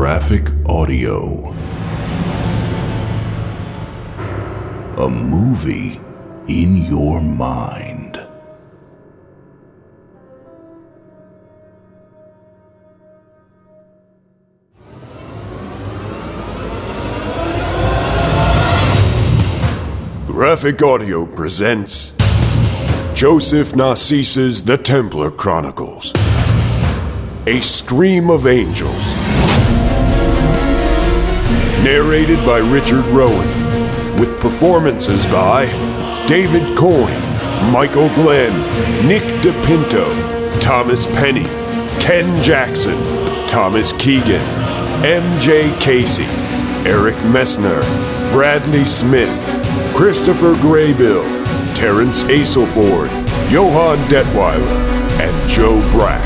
Graphic Audio. A movie in your mind. Graphic Audio presents Joseph Narcisse's The Templar Chronicles. A Scream of Angels. Narrated by Richard Rowan, with performances by David Coyne, Michael Glenn, Nick DePinto, Thomas Penny, Ken Jackson, Thomas Keegan, M.J. Casey, Eric Messner, Bradley Smith, Christopher Graybill, Terrence Aselford, Johann Detweiler, and Joe Brack.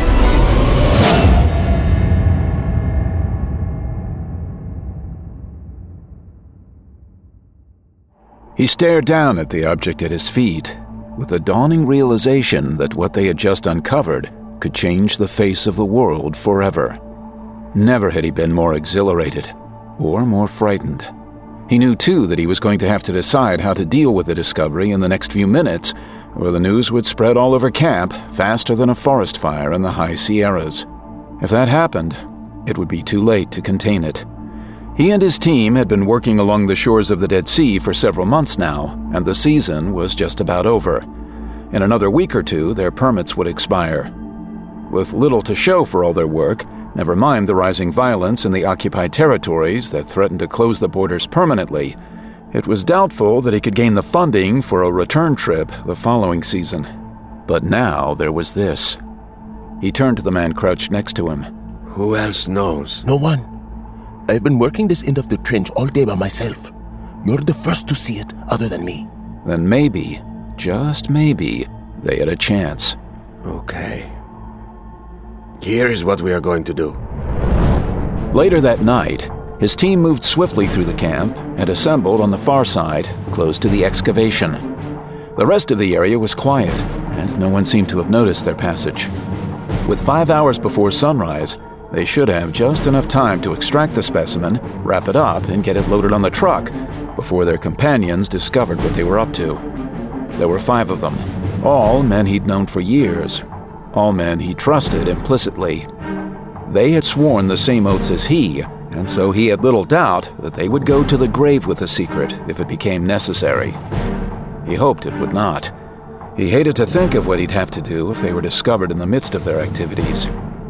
He stared down at the object at his feet, with a dawning realization that what they had just uncovered could change the face of the world forever. Never had he been more exhilarated, or more frightened. He knew, too, that he was going to have to decide how to deal with the discovery in the next few minutes, or the news would spread all over camp faster than a forest fire in the high Sierras. If that happened, it would be too late to contain it. He and his team had been working along the shores of the Dead Sea for several months now, and the season was just about over. In another week or two, their permits would expire. With little to show for all their work, never mind the rising violence in the occupied territories that threatened to close the borders permanently, it was doubtful that he could gain the funding for a return trip the following season. But now there was this. He turned to the man crouched next to him. Who else knows? No one. I've been working this end of the trench all day by myself. You're the first to see it, other than me. Then maybe, just maybe, they had a chance. Okay. Here is what we are going to do. Later that night, his team moved swiftly through the camp and assembled on the far side, close to the excavation. The rest of the area was quiet, and no one seemed to have noticed their passage. With 5 hours before sunrise, they should have just enough time to extract the specimen, wrap it up, and get it loaded on the truck before their companions discovered what they were up to. There were 5 of them, all men he'd known for years, all men he trusted implicitly. They had sworn the same oaths as he, and so he had little doubt that they would go to the grave with the secret if it became necessary. He hoped it would not. He hated to think of what he'd have to do if they were discovered in the midst of their activities.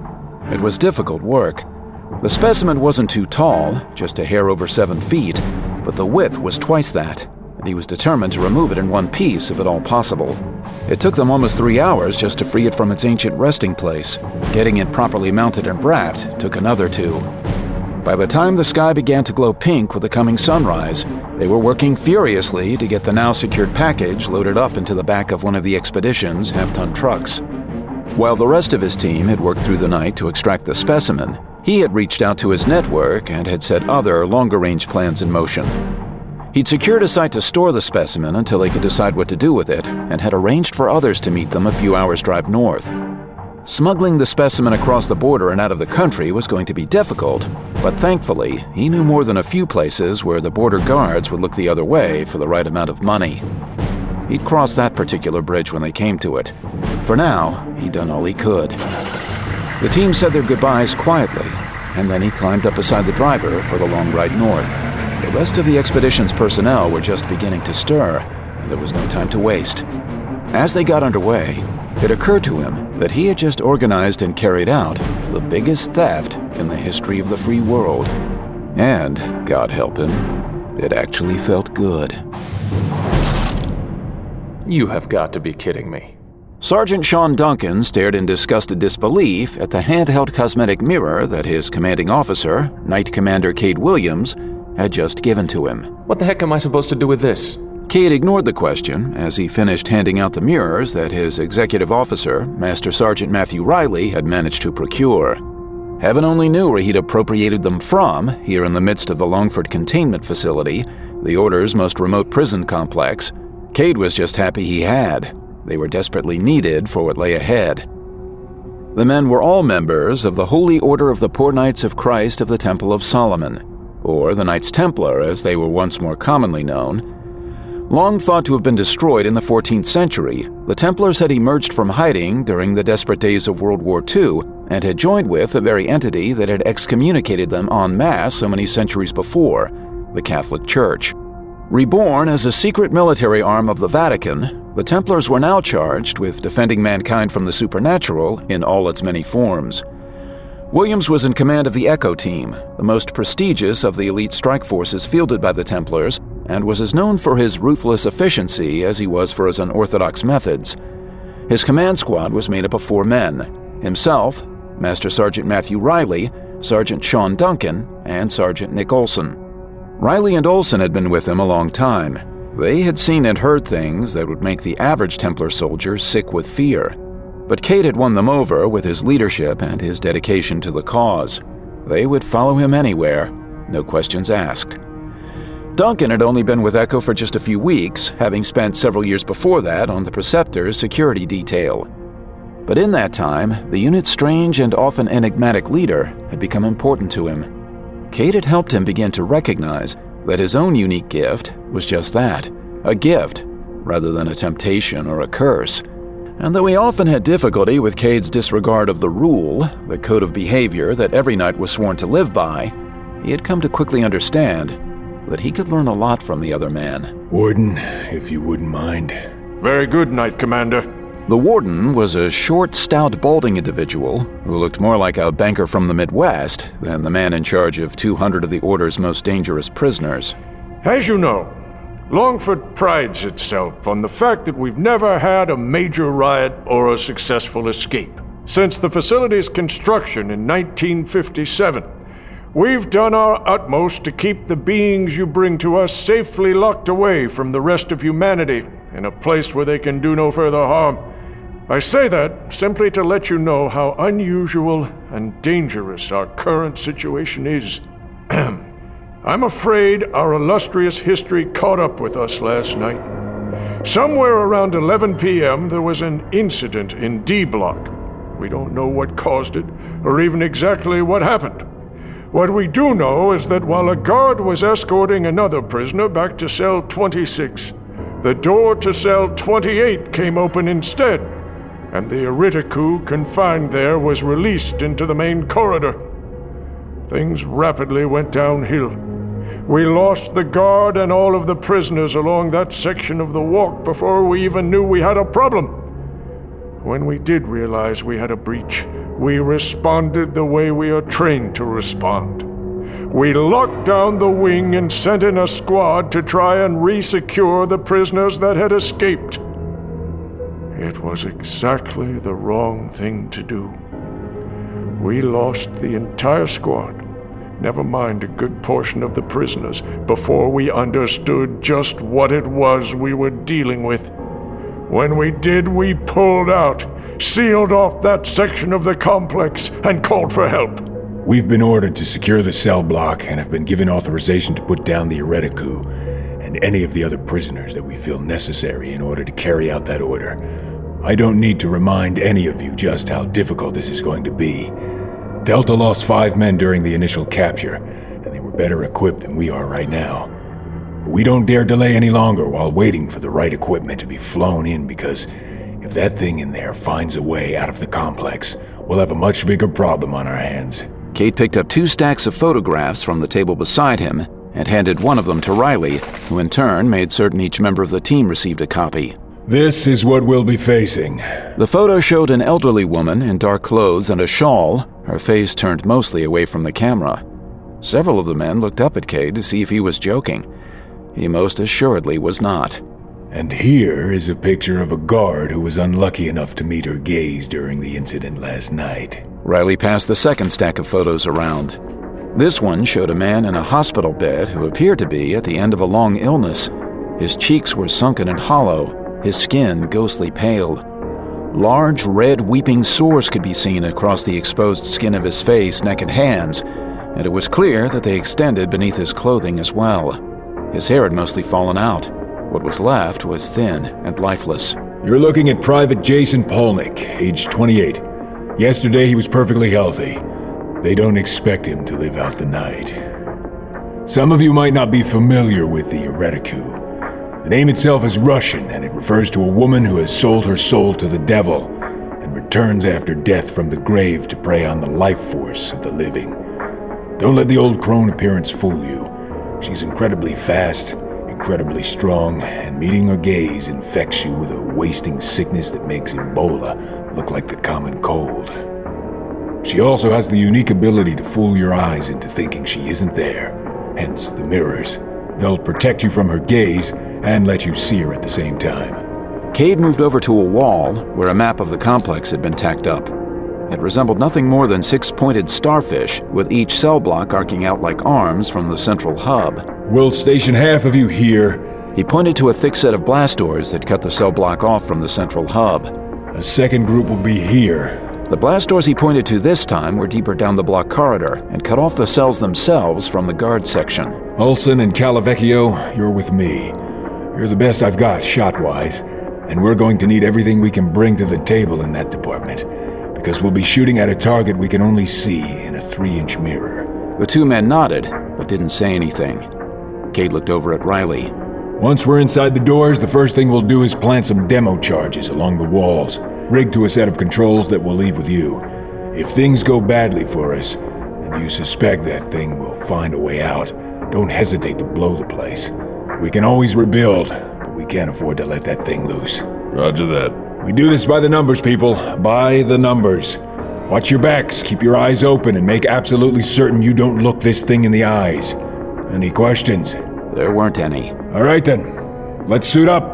It was difficult work. The specimen wasn't too tall, just a hair over 7 feet, but the width was twice that, and he was determined to remove it in one piece if at all possible. It took them almost 3 hours just to free it from its ancient resting place. Getting it properly mounted and wrapped took another 2. By the time the sky began to glow pink with the coming sunrise, they were working furiously to get the now secured package loaded up into the back of one of the expedition's half-ton trucks. While the rest of his team had worked through the night to extract the specimen, he had reached out to his network and had set other longer-range plans in motion. He'd secured a site to store the specimen until they could decide what to do with it, and had arranged for others to meet them a few hours' drive north. Smuggling the specimen across the border and out of the country was going to be difficult, but thankfully, he knew more than a few places where the border guards would look the other way for the right amount of money. He'd cross that particular bridge when they came to it. For now, he'd done all he could. The team said their goodbyes quietly, and then he climbed up beside the driver for the long ride north. The rest of the expedition's personnel were just beginning to stir, and there was no time to waste. As they got underway, it occurred to him that he had just organized and carried out the biggest theft in the history of the free world. And, God help him, it actually felt good. You have got to be kidding me. Sergeant Sean Duncan stared in disgusted disbelief at the handheld cosmetic mirror that his commanding officer, Knight Commander Cade Williams, had just given to him. What the heck am I supposed to do with this? Cade ignored the question as he finished handing out the mirrors that his executive officer, Master Sergeant Matthew Riley, had managed to procure. Heaven only knew where he'd appropriated them from, here in the midst of the Longford Containment Facility, the Order's most remote prison complex. Cade was just happy he had. They were desperately needed for what lay ahead. The men were all members of the Holy Order of the Poor Knights of Christ of the Temple of Solomon, or the Knights Templar as they were once more commonly known. Long thought to have been destroyed in the 14th century, the Templars had emerged from hiding during the desperate days of World War II and had joined with the very entity that had excommunicated them en masse so many centuries before, the Catholic Church. Reborn as a secret military arm of the Vatican, the Templars were now charged with defending mankind from the supernatural in all its many forms. Williams was in command of the Echo Team, the most prestigious of the elite strike forces fielded by the Templars, and was as known for his ruthless efficiency as he was for his unorthodox methods. His command squad was made up of 4 men: himself, Master Sergeant Matthew Riley, Sergeant Sean Duncan, and Sergeant Nick Olson. Riley and Olson had been with him a long time. They had seen and heard things that would make the average Templar soldier sick with fear. But Cade had won them over with his leadership and his dedication to the cause. They would follow him anywhere, no questions asked. Duncan had only been with Echo for just a few weeks, having spent several years before that on the Preceptor's security detail. But in that time, the unit's strange and often enigmatic leader had become important to him. Cade had helped him begin to recognize that his own unique gift was just that, a gift, rather than a temptation or a curse. And though he often had difficulty with Cade's disregard of the rule, the code of behavior that every knight was sworn to live by, he had come to quickly understand that he could learn a lot from the other man. Warden, if you wouldn't mind. Very good, Knight Commander. The warden was a short, stout, balding individual who looked more like a banker from the Midwest than the man in charge of 200 of the Order's most dangerous prisoners. As you know, Longford prides itself on the fact that we've never had a major riot or a successful escape. Since the facility's construction in 1957, we've done our utmost to keep the beings you bring to us safely locked away from the rest of humanity in a place where they can do no further harm. I say that simply to let you know how unusual and dangerous our current situation is. I'm afraid our illustrious history caught up with us last night. Somewhere around 11 p.m. there was an incident in D Block. We don't know what caused it, or even exactly what happened. What we do know is that while a guard was escorting another prisoner back to cell 26, the door to cell 28 came open instead, and the Eritiku confined there was released into the main corridor. Things rapidly went downhill. We lost the guard and all of the prisoners along that section of the walk before we even knew we had a problem. When we did realize we had a breach, we responded the way we are trained to respond. We locked down the wing and sent in a squad to try and re-secure the prisoners that had escaped. It was exactly the wrong thing to do. We lost the entire squad, never mind a good portion of the prisoners, before we understood just what it was we were dealing with. When we did, we pulled out, sealed off that section of the complex, and called for help. We've been ordered to secure the cell block and have been given authorization to put down the Eritiku and any of the other prisoners that we feel necessary in order to carry out that order. I don't need to remind any of you just how difficult this is going to be. Delta lost 5 men during the initial capture, and they were better equipped than we are right now. We don't dare delay any longer while waiting for the right equipment to be flown in, because if that thing in there finds a way out of the complex, we'll have a much bigger problem on our hands. Cade picked up 2 stacks of photographs from the table beside him and handed one of them to Riley, who in turn made certain each member of the team received a copy. This is what we'll be facing. The photo showed an elderly woman in dark clothes and a shawl, her face turned mostly away from the camera. Several of the men looked up at Cade to see if he was joking. He most assuredly was not. And here is a picture of a guard who was unlucky enough to meet her gaze during the incident last night. Riley passed the second stack of photos around. This one showed a man in a hospital bed who appeared to be at the end of a long illness. His cheeks were sunken and hollow, his skin ghostly pale. Large, red, weeping sores could be seen across the exposed skin of his face, neck, and hands, and it was clear that they extended beneath his clothing as well. His hair had mostly fallen out. What was left was thin and lifeless. You're looking at Private Jason Polnick, age 28. Yesterday he was perfectly healthy. They don't expect him to live out the night. Some of you might not be familiar with the Eureticu. The name itself is Russian, and it refers to a woman who has sold her soul to the devil and returns after death from the grave to prey on the life force of the living. Don't let the old crone appearance fool you. She's incredibly fast, incredibly strong, and meeting her gaze infects you with a wasting sickness that makes Ebola look like the common cold. She also has the unique ability to fool your eyes into thinking she isn't there, hence the mirrors. They'll protect you from her gaze and let you see her at the same time. Cade moved over to a wall where a map of the complex had been tacked up. It resembled nothing more than 6-pointed starfish, with each cell block arcing out like arms from the central hub. We'll station half of you here. He pointed to a thick set of blast doors that cut the cell block off from the central hub. A second group will be here. The blast doors he pointed to this time were deeper down the block corridor and cut off the cells themselves from the guard section. Olsen and Calavecchio, you're with me. You're the best I've got, shot-wise, and we're going to need everything we can bring to the table in that department, because we'll be shooting at a target we can only see in a 3-inch mirror. The two men nodded, but didn't say anything. Cade looked over at Riley. Once we're inside the doors, the first thing we'll do is plant some demo charges along the walls, rigged to a set of controls that we'll leave with you. If things go badly for us, and you suspect that thing will find a way out, don't hesitate to blow the place. We can always rebuild, but we can't afford to let that thing loose. Roger that. We do this by the numbers, people. By the numbers. Watch your backs, keep your eyes open, and make absolutely certain you don't look this thing in the eyes. Any questions? There weren't any. All right then. Let's suit up.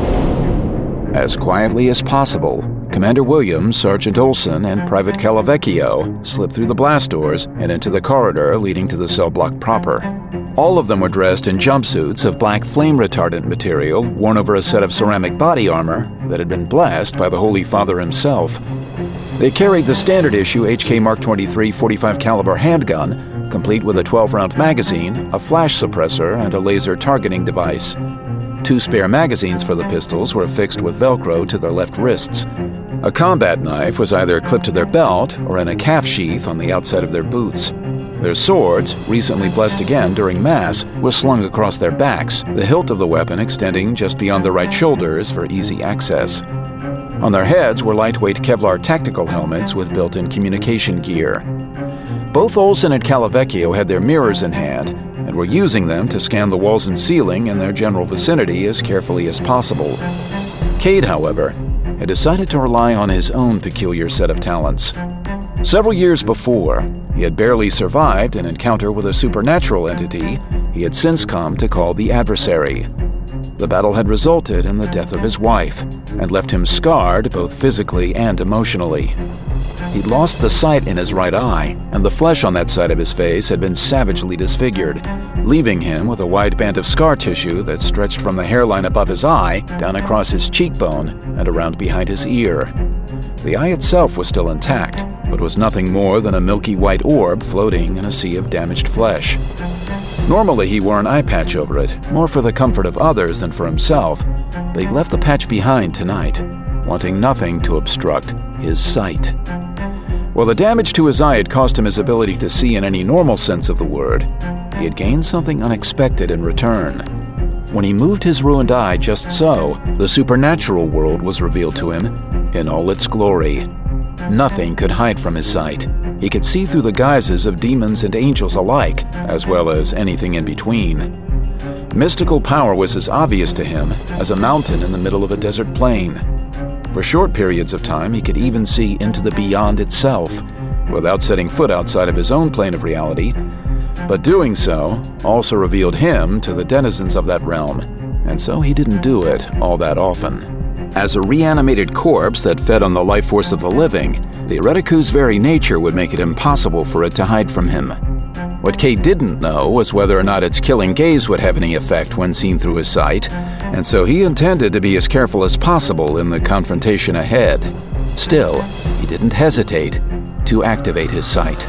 As quietly as possible, Commander Williams, Sergeant Olsen, and Private Calavecchio slipped through the blast doors and into the corridor leading to the cell block proper. All of them were dressed in jumpsuits of black flame-retardant material worn over a set of ceramic body armor that had been blessed by the Holy Father himself. They carried the standard-issue HK Mark 23 45 caliber handgun, complete with a 12-round magazine, a flash suppressor, and a laser targeting device. 2 spare magazines for the pistols were affixed with Velcro to their left wrists. A combat knife was either clipped to their belt or in a calf sheath on the outside of their boots. Their swords, recently blessed again during Mass, were slung across their backs, the hilt of the weapon extending just beyond the right shoulders for easy access. On their heads were lightweight Kevlar tactical helmets with built-in communication gear. Both Olsen and Calavecchio had their mirrors in hand and were using them to scan the walls and ceiling in their general vicinity as carefully as possible. Cade, however, had decided to rely on his own peculiar set of talents. Several years before, he had barely survived an encounter with a supernatural entity he had since come to call the Adversary. The battle had resulted in the death of his wife and left him scarred both physically and emotionally. He'd lost the sight in his right eye, and the flesh on that side of his face had been savagely disfigured, leaving him with a wide band of scar tissue that stretched from the hairline above his eye down across his cheekbone and around behind his ear. The eye itself was still intact, but was nothing more than a milky white orb floating in a sea of damaged flesh. Normally he wore an eye patch over it, more for the comfort of others than for himself, but he left the patch behind tonight, wanting nothing to obstruct his sight. While the damage to his eye had cost him his ability to see in any normal sense of the word, he had gained something unexpected in return. When he moved his ruined eye just so, the supernatural world was revealed to him in all its glory. Nothing could hide from his sight. He could see through the guises of demons and angels alike, as well as anything in between. Mystical power was as obvious to him as a mountain in the middle of a desert plain. For short periods of time, he could even see into the beyond itself, without setting foot outside of his own plane of reality, but doing so also revealed him to the denizens of that realm, and so he didn't do it all that often. As a reanimated corpse that fed on the life force of the living, the Eureticu's very nature would make it impossible for it to hide from him. What Cade didn't know was whether or not its killing gaze would have any effect when seen through his sight, and so he intended to be as careful as possible in the confrontation ahead. Still, he didn't hesitate to activate his sight.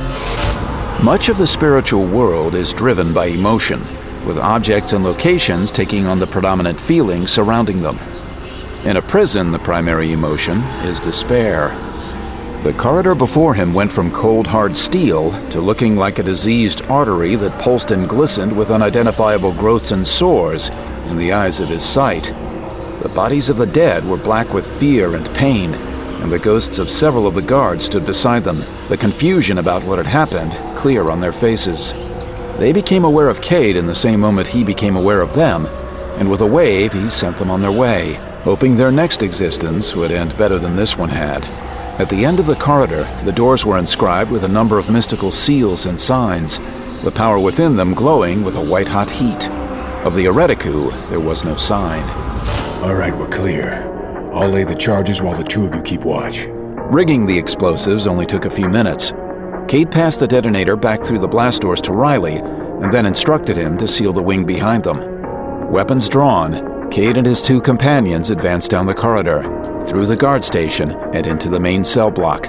Much of the spiritual world is driven by emotion, with objects and locations taking on the predominant feelings surrounding them. In a prison, the primary emotion is despair. The corridor before him went from cold, hard steel to looking like a diseased artery that pulsed and glistened with unidentifiable growths and sores in the eyes of his sight. The bodies of the dead were black with fear and pain, and the ghosts of several of the guards stood beside them, the confusion about what had happened clear on their faces. They became aware of Cade in the same moment he became aware of them, and with a wave he sent them on their way, hoping their next existence would end better than this one had. At the end of the corridor, the doors were inscribed with a number of mystical seals and signs, the power within them glowing with a white-hot heat. Of the Eretiku, there was no sign. All right, we're clear. I'll lay the charges while the two of you keep watch. Rigging the explosives only took a few minutes. Cade passed the detonator back through the blast doors to Riley, and then instructed him to seal the wing behind them. Weapons drawn, Cade and his two companions advanced down the corridor, through the guard station, and into the main cell block.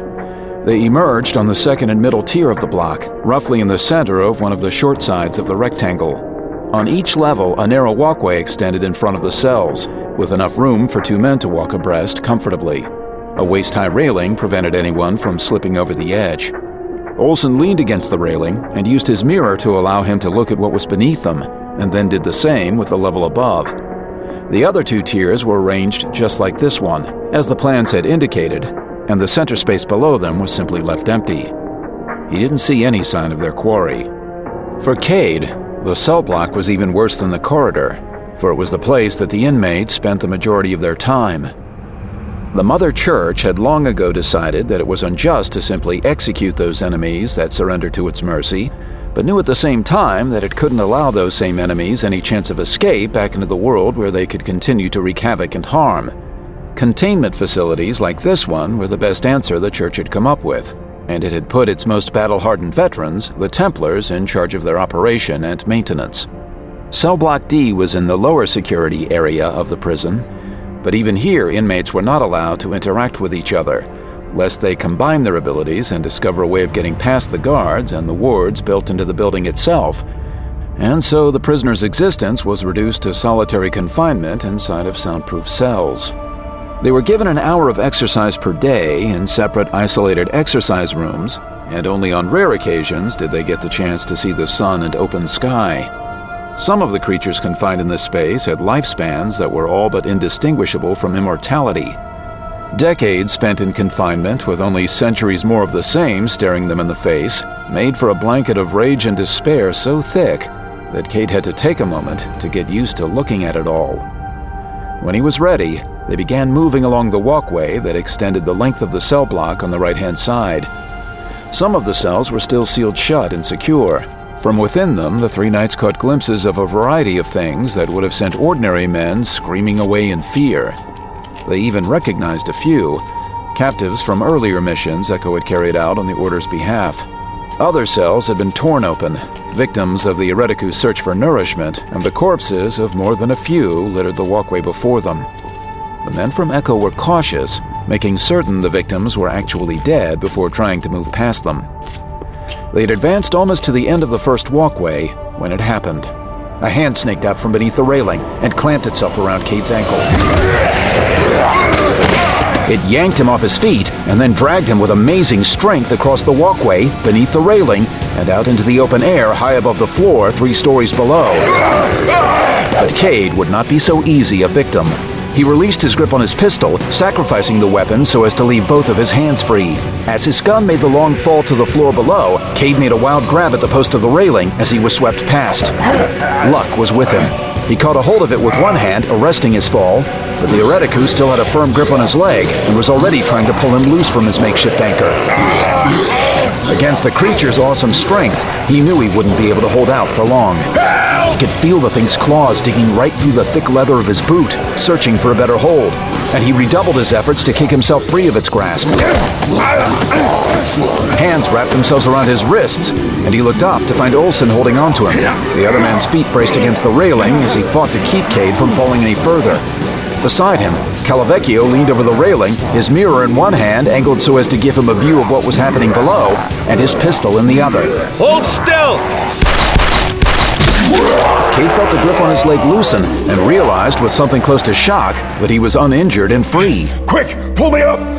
They emerged on the second and middle tier of the block, roughly in the center of one of the short sides of the rectangle. On each level, a narrow walkway extended in front of the cells, with enough room for two men to walk abreast comfortably. A waist-high railing prevented anyone from slipping over the edge. Olsen leaned against the railing and used his mirror to allow him to look at what was beneath them, and then did the same with the level above. The other two tiers were arranged just like this one, as the plans had indicated, and the center space below them was simply left empty. He didn't see any sign of their quarry. For Cade, the cell block was even worse than the corridor, for it was the place that the inmates spent the majority of their time. The Mother Church had long ago decided that it was unjust to simply execute those enemies that surrendered to its mercy, but knew at the same time that it couldn't allow those same enemies any chance of escape back into the world where they could continue to wreak havoc and harm. Containment facilities like this one were the best answer the Church had come up with, and it had put its most battle-hardened veterans, the Templars, in charge of their operation and maintenance. Cell Block D was in the lower security area of the prison, but even here inmates were not allowed to interact with each other, lest they combine their abilities and discover a way of getting past the guards and the wards built into the building itself, and so the prisoner's existence was reduced to solitary confinement inside of soundproof cells. They were given an hour of exercise per day in separate isolated exercise rooms, and only on rare occasions did they get the chance to see the sun and open sky. Some of the creatures confined in this space had lifespans that were all but indistinguishable from immortality. Decades spent in confinement with only centuries more of the same staring them in the face made for a blanket of rage and despair so thick that Cade had to take a moment to get used to looking at it all. When he was ready, they began moving along the walkway that extended the length of the cell block on the right-hand side. Some of the cells were still sealed shut and secure. From within them, the three knights caught glimpses of a variety of things that would have sent ordinary men screaming away in fear. They even recognized a few, captives from earlier missions Echo had carried out on the Order's behalf. Other cells had been torn open, victims of the Eretiku's search for nourishment, and the corpses of more than a few littered the walkway before them. The men from Echo were cautious, making certain the victims were actually dead before trying to move past them. They had advanced almost to the end of the first walkway when it happened. A hand snaked out from beneath the railing and clamped itself around Cade's ankle. It yanked him off his feet and then dragged him with amazing strength across the walkway, beneath the railing, and out into the open air high above the floor 3 stories below. But Cade would not be so easy a victim. He released his grip on his pistol, sacrificing the weapon so as to leave both of his hands free. As his gun made the long fall to the floor below, Cade made a wild grab at the post of the railing as he was swept past. Luck was with him. He caught a hold of it with one hand, arresting his fall, but the Eretiku still had a firm grip on his leg and was already trying to pull him loose from his makeshift anchor. Against the creature's awesome strength, he knew he wouldn't be able to hold out for long. He could feel the thing's claws digging right through the thick leather of his boot, searching for a better hold, and he redoubled his efforts to kick himself free of its grasp. Hands wrapped themselves around his wrists, and he looked up to find Olsen holding onto him. The other man's feet braced against the railing as he fought to keep Cade from falling any further. Beside him, Calavecchio leaned over the railing, his mirror in one hand angled so as to give him a view of what was happening below, and his pistol in the other. Hold still! Cade felt the grip on his leg loosen and realized with something close to shock that he was uninjured and free. Quick, pull me up!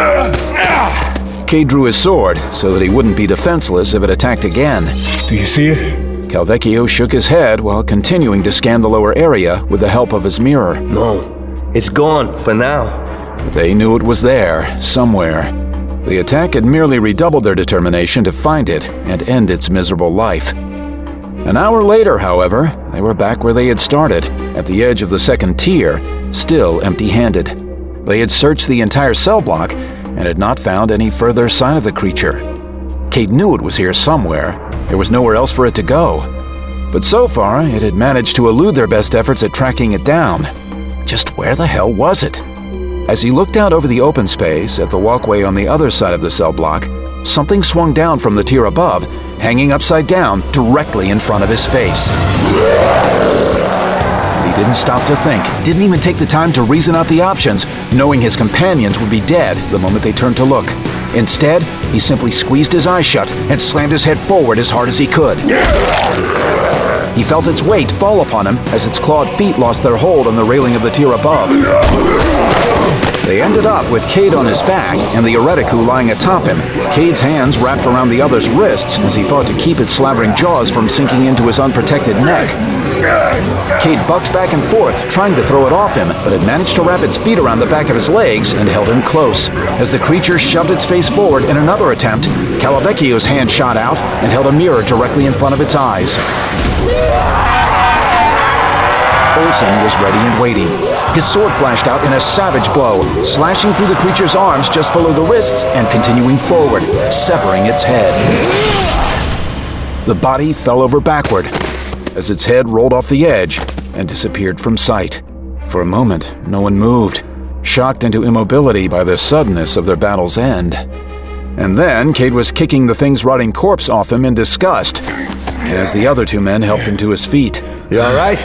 Cade drew his sword so that he wouldn't be defenseless if it attacked again. Do you see it? Calvecchio shook his head while continuing to scan the lower area with the help of his mirror. No, it's gone for now. But they knew it was there, somewhere. The attack had merely redoubled their determination to find it and end its miserable life. An hour later, however, they were back where they had started, at the edge of the second tier, still empty-handed. They had searched the entire cell block and had not found any further sign of the creature. Cade knew it was here somewhere. There was nowhere else for it to go. But so far, it had managed to elude their best efforts at tracking it down. Just where the hell was it? As he looked out over the open space at the walkway on the other side of the cell block, something swung down from the tier above, hanging upside down directly in front of his face. He didn't stop to think, didn't even take the time to reason out the options, knowing his companions would be dead the moment they turned to look. Instead, he simply squeezed his eyes shut and slammed his head forward as hard as he could. He felt its weight fall upon him as its clawed feet lost their hold on the railing of the tier above. They ended up with Cade on his back and the Eretiku lying atop him, Cade's hands wrapped around the other's wrists as he fought to keep its slavering jaws from sinking into his unprotected neck. Cade bucked back and forth, trying to throw it off him, but had managed to wrap its feet around the back of his legs and held him close. As the creature shoved its face forward in another attempt, Calvecchio's hand shot out and held a mirror directly in front of its eyes. Olsen was ready and waiting. His sword flashed out in a savage blow, slashing through the creature's arms just below the wrists and continuing forward, severing its head. The body fell over backward as its head rolled off the edge and disappeared from sight. For a moment, no one moved, shocked into immobility by the suddenness of their battle's end. And then Cade was kicking the thing's rotting corpse off him in disgust, as the other two men helped him to his feet. You all right?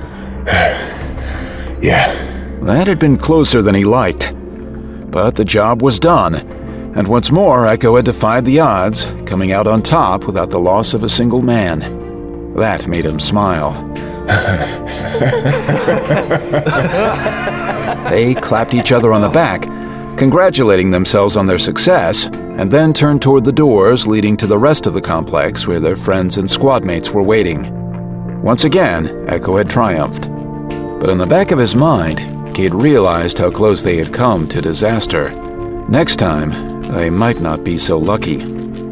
Yeah. That had been closer than he liked. But the job was done, and once more Echo had defied the odds, coming out on top without the loss of a single man. That made him smile. They clapped each other on the back, congratulating themselves on their success, and then turned toward the doors leading to the rest of the complex where their friends and squad mates were waiting. Once again, Echo had triumphed. But in the back of his mind, Cade realized how close they had come to disaster. Next time, they might not be so lucky.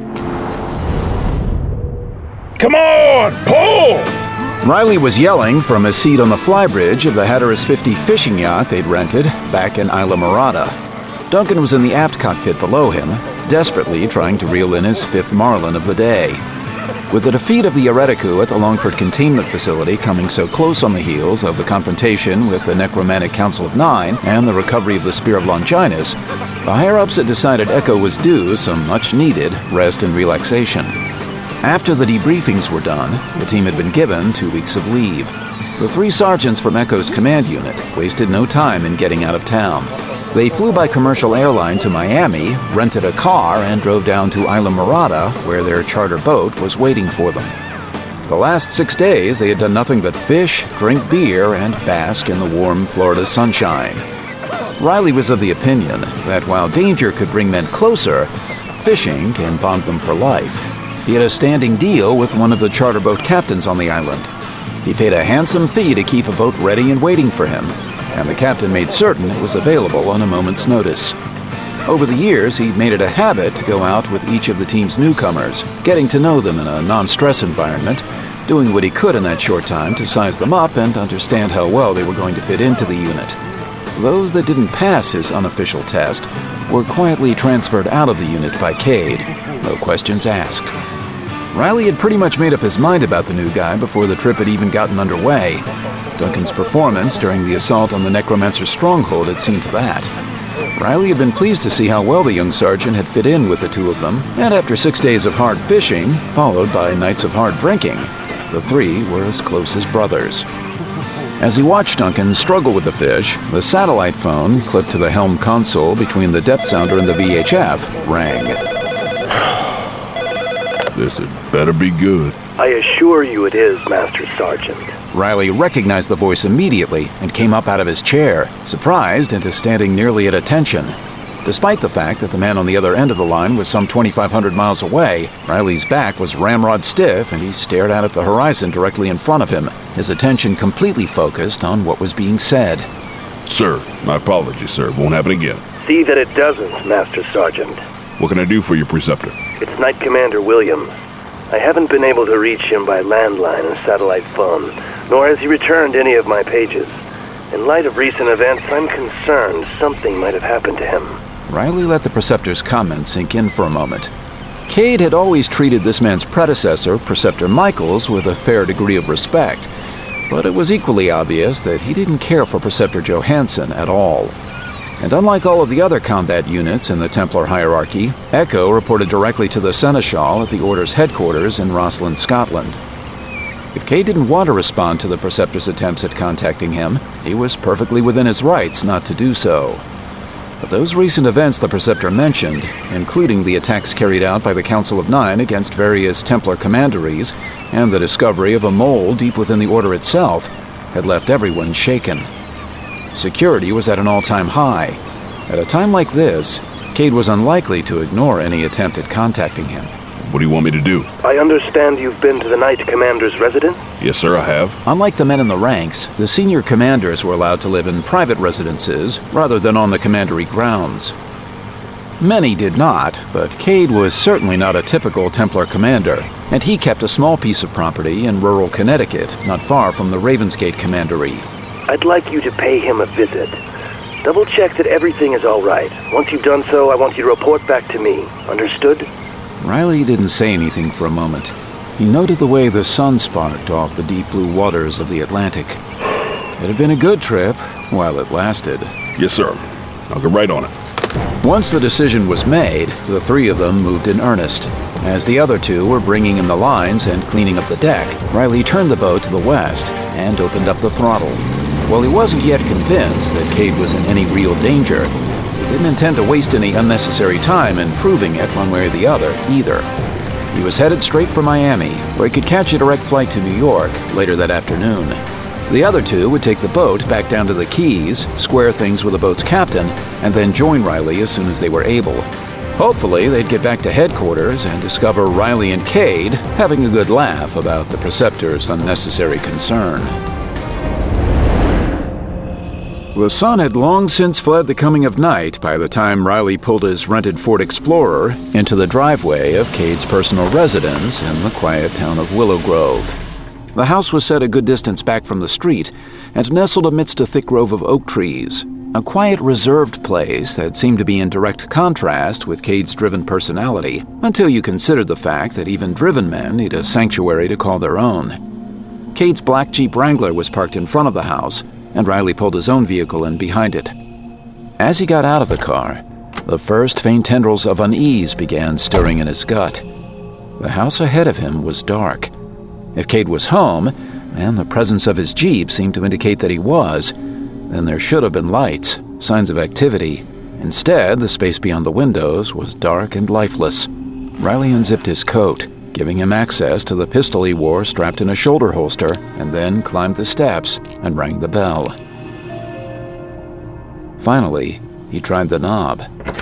Come on, pull! Riley was yelling from his seat on the flybridge of the Hatteras 50 fishing yacht they'd rented back in Isla Morada. Duncan was in the aft cockpit below him, desperately trying to reel in his fifth marlin of the day. With the defeat of the Eretiku at the Longford containment facility coming so close on the heels of the confrontation with the Necromantic Council of Nine and the recovery of the Spear of Longinus, the higher-ups had decided Echo was due some much-needed rest and relaxation. After the debriefings were done, the team had been given 2 weeks of leave. The 3 sergeants from Echo's command unit wasted no time in getting out of town. They flew by commercial airline to Miami, rented a car, and drove down to Isla Morada, where their charter boat was waiting for them. The last 6 days, they had done nothing but fish, drink beer, and bask in the warm Florida sunshine. Riley was of the opinion that while danger could bring men closer, fishing can bond them for life. He had a standing deal with one of the charter boat captains on the island. He paid a handsome fee to keep a boat ready and waiting for him, and the captain made certain it was available on a moment's notice. Over the years, he'd made it a habit to go out with each of the team's newcomers, getting to know them in a non-stress environment, doing what he could in that short time to size them up and understand how well they were going to fit into the unit. Those that didn't pass his unofficial test were quietly transferred out of the unit by Cade, no questions asked. Riley had pretty much made up his mind about the new guy before the trip had even gotten underway. Duncan's performance during the assault on the Necromancer's stronghold had seen to that. Riley had been pleased to see how well the young sergeant had fit in with the two of them, and after 6 days of hard fishing, followed by nights of hard drinking, the 3 were as close as brothers. As he watched Duncan struggle with the fish, the satellite phone, clipped to the helm console between the depth sounder and the VHF, rang. This had better be good. I assure you it is, Master Sergeant. Riley recognized the voice immediately and came up out of his chair, surprised into standing nearly at attention. Despite the fact that the man on the other end of the line was some 2,500 miles away, Riley's back was ramrod stiff and he stared out at the horizon directly in front of him, his attention completely focused on what was being said. Sir, my apologies, sir. Won't happen again. See that it doesn't, Master Sergeant. What can I do for your preceptor? It's Knight Commander Williams. I haven't been able to reach him by landline or satellite phone, nor has he returned any of my pages. In light of recent events, I'm concerned something might have happened to him. Riley let the Preceptor's comments sink in for a moment. Cade had always treated this man's predecessor, Preceptor Michaels, with a fair degree of respect, but it was equally obvious that he didn't care for Preceptor Johansson at all. And unlike all of the other combat units in the Templar hierarchy, Echo reported directly to the Seneschal at the Order's headquarters in Rosslyn, Scotland. If Cade didn't want to respond to the Preceptor's attempts at contacting him, he was perfectly within his rights not to do so. But those recent events the Preceptor mentioned, including the attacks carried out by the Council of Nine against various Templar commanderies, and the discovery of a mole deep within the Order itself, had left everyone shaken. Security was at an all-time high. At a time like this, Cade was unlikely to ignore any attempt at contacting him. What do you want me to do? I understand you've been to the Knight Commander's residence? Yes, sir, I have. Unlike the men in the ranks, the senior commanders were allowed to live in private residences rather than on the commandery grounds. Many did not, but Cade was certainly not a typical Templar commander, and he kept a small piece of property in rural Connecticut, not far from the Ravensgate Commandery. I'd like you to pay him a visit. Double-check that everything is all right. Once you've done so, I want you to report back to me. Understood? Riley didn't say anything for a moment. He noted the way the sun sparked off the deep blue waters of the Atlantic. It had been a good trip while it lasted. Yes, sir. I'll get right on it. Once the decision was made, the three of them moved in earnest. As the other two were bringing in the lines and cleaning up the deck, Riley turned the boat to the west and opened up the throttle. While he wasn't yet convinced that Cade was in any real danger, he didn't intend to waste any unnecessary time in proving it one way or the other, either. He was headed straight for Miami, where he could catch a direct flight to New York later that afternoon. The other two would take the boat back down to the Keys, square things with the boat's captain, and then join Riley as soon as they were able. Hopefully, they'd get back to headquarters and discover Riley and Cade having a good laugh about the Preceptor's unnecessary concern. The sun had long since fled the coming of night by the time Riley pulled his rented Ford Explorer into the driveway of Cade's personal residence in the quiet town of Willow Grove. The house was set a good distance back from the street and nestled amidst a thick grove of oak trees, a quiet, reserved place that seemed to be in direct contrast with Cade's driven personality, until you considered the fact that even driven men need a sanctuary to call their own. Cade's black Jeep Wrangler was parked in front of the house, and Riley pulled his own vehicle in behind it. As he got out of the car, the first faint tendrils of unease began stirring in his gut. The house ahead of him was dark. If Cade was home, and the presence of his Jeep seemed to indicate that he was, then there should have been lights, signs of activity. Instead, the space beyond the windows was dark and lifeless. Riley unzipped his coat, giving him access to the pistol he wore strapped in a shoulder holster, and then climbed the steps and rang the bell. Finally, he tried the knob.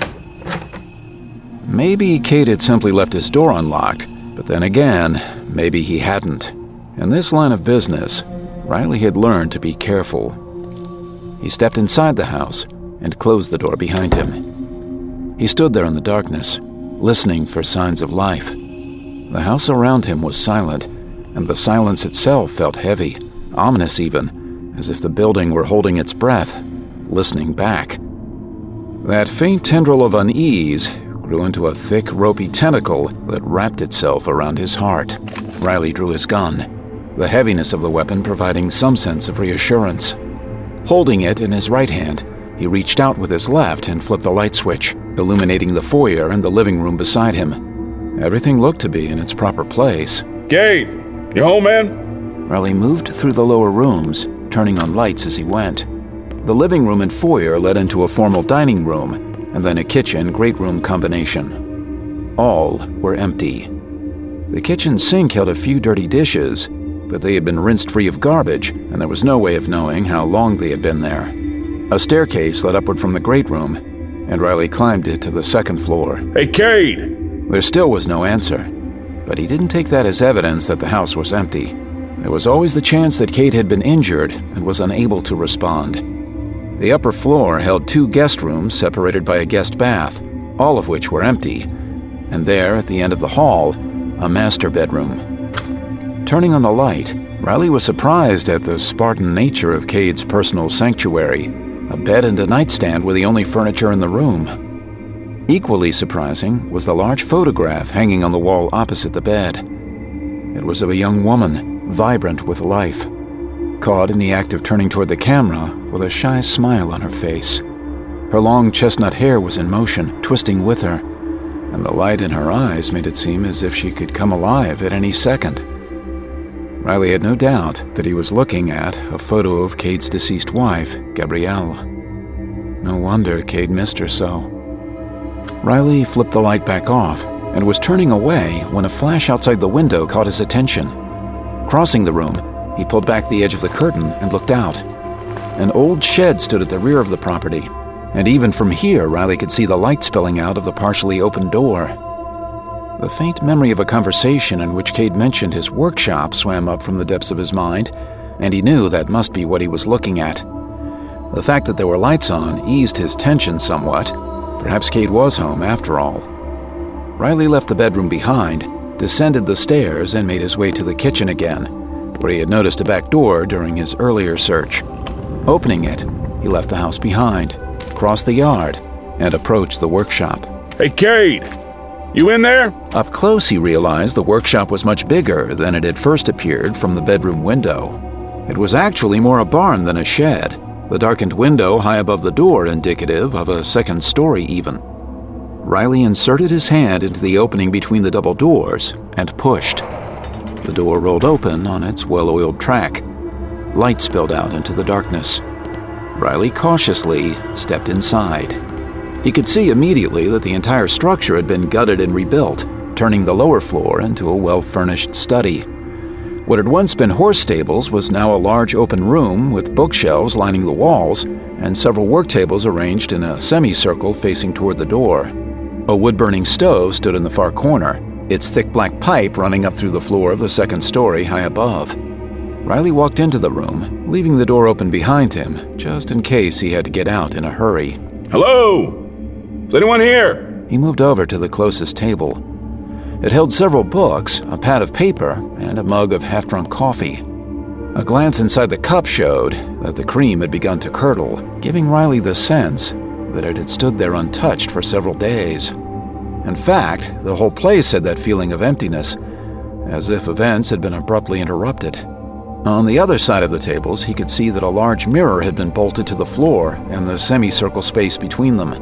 Maybe Cade had simply left his door unlocked, but then again, maybe he hadn't. In this line of business, Riley had learned to be careful. He stepped inside the house and closed the door behind him. He stood there in the darkness, listening for signs of life. The house around him was silent, and the silence itself felt heavy, ominous even, as if the building were holding its breath, listening back. That faint tendril of unease grew into a thick, ropey tentacle that wrapped itself around his heart. Riley drew his gun, the heaviness of the weapon providing some sense of reassurance. Holding it in his right hand, he reached out with his left and flipped the light switch, illuminating the foyer and the living room beside him. Everything looked to be in its proper place. Cade, you home, man? Riley moved through the lower rooms, turning on lights as he went. The living room and foyer led into a formal dining room, and then a kitchen-great room combination. All were empty. The kitchen sink held a few dirty dishes, but they had been rinsed free of garbage, and there was no way of knowing how long they had been there. A staircase led upward from the great room, and Riley climbed it to the second floor. Hey, Cade! There still was no answer, but he didn't take that as evidence that the house was empty. There was always the chance that Cade had been injured and was unable to respond. The upper floor held 2 guest rooms separated by a guest bath, all of which were empty, and there, at the end of the hall, a master bedroom. Turning on the light, Riley was surprised at the Spartan nature of Cade's personal sanctuary. A bed and a nightstand were the only furniture in the room. Equally surprising was the large photograph hanging on the wall opposite the bed. It was of a young woman, vibrant with life, caught in the act of turning toward the camera with a shy smile on her face. Her long chestnut hair was in motion, twisting with her, and the light in her eyes made it seem as if she could come alive at any second. Riley had no doubt that he was looking at a photo of Cade's deceased wife, Gabrielle. No wonder Cade missed her so. Riley flipped the light back off and was turning away when a flash outside the window caught his attention. Crossing the room, he pulled back the edge of the curtain and looked out. An old shed stood at the rear of the property, and even from here Riley could see the light spilling out of the partially open door. The faint memory of a conversation in which Cade mentioned his workshop swam up from the depths of his mind, and he knew that must be what he was looking at. The fact that there were lights on eased his tension somewhat. Perhaps Cade was home after all. Riley left the bedroom behind, descended the stairs, and made his way to the kitchen again, where he had noticed a back door during his earlier search. Opening it, he left the house behind, crossed the yard, and approached the workshop. Hey, Cade! You in there? Up close, he realized the workshop was much bigger than it had first appeared from the bedroom window. It was actually more a barn than a shed, the darkened window high above the door indicative of a second story even. Riley inserted his hand into the opening between the double doors and pushed. The door rolled open on its well-oiled track. Light spilled out into the darkness. Riley cautiously stepped inside. He could see immediately that the entire structure had been gutted and rebuilt, turning the lower floor into a well-furnished study. What had once been horse stables was now a large open room with bookshelves lining the walls and several work tables arranged in a semicircle facing toward the door. A wood-burning stove stood in the far corner, its thick black pipe running up through the floor of the second story high above. Riley walked into the room, leaving the door open behind him, just in case he had to get out in a hurry. Hello? Is anyone here? He moved over to the closest table. It held several books, a pad of paper, and a mug of half-drunk coffee. A glance inside the cup showed that the cream had begun to curdle, giving Riley the sense that it had stood there untouched for several days. In fact, the whole place had that feeling of emptiness, as if events had been abruptly interrupted. On the other side of the tables, he could see that a large mirror had been bolted to the floor and the semicircle space between them.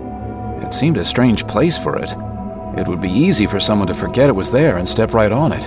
It seemed a strange place for it. It would be easy for someone to forget it was there and step right on it.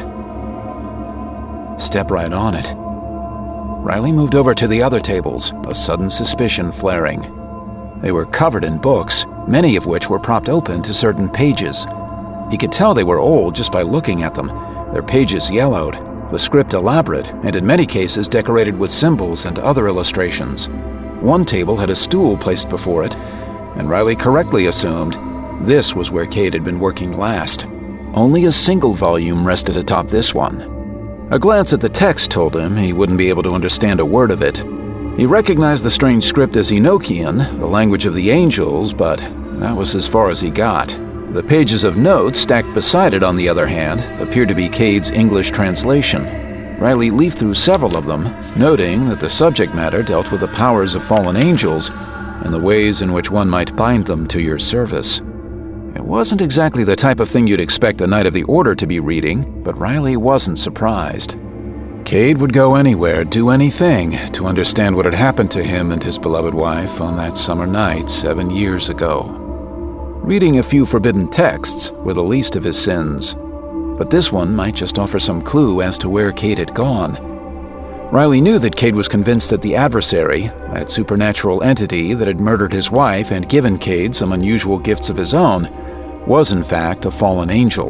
Step right on it. Riley moved over to the other tables, a sudden suspicion flaring. They were covered in books, many of which were propped open to certain pages. He could tell they were old just by looking at them, their pages yellowed, the script elaborate, and in many cases decorated with symbols and other illustrations. One table had a stool placed before it, and Riley correctly assumed this was where Cade had been working last. Only a single volume rested atop this one. A glance at the text told him he wouldn't be able to understand a word of it. He recognized the strange script as Enochian, the language of the angels, but that was as far as he got. The pages of notes stacked beside it, on the other hand, appeared to be Cade's English translation. Riley leafed through several of them, noting that the subject matter dealt with the powers of fallen angels and the ways in which one might bind them to your service. It wasn't exactly the type of thing you'd expect a Knight of the Order to be reading, but Riley wasn't surprised. Cade would go anywhere, do anything, to understand what had happened to him and his beloved wife on that summer night 7 years ago. Reading a few forbidden texts were the least of his sins, but this one might just offer some clue as to where Cade had gone. Riley knew that Cade was convinced that the adversary, that supernatural entity that had murdered his wife and given Cade some unusual gifts of his own, was in fact a fallen angel,